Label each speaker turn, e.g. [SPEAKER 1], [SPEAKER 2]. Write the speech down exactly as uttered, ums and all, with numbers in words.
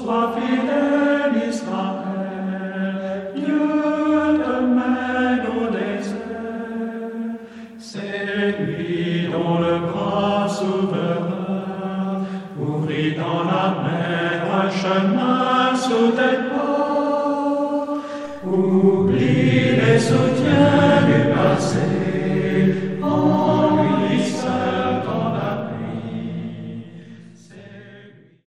[SPEAKER 1] sois fidèle Israël, Dieu te mène au désert. C'est lui dont le bras souverain ouvrit dans la mer un chemin sous tes pas. Oublie les soutiens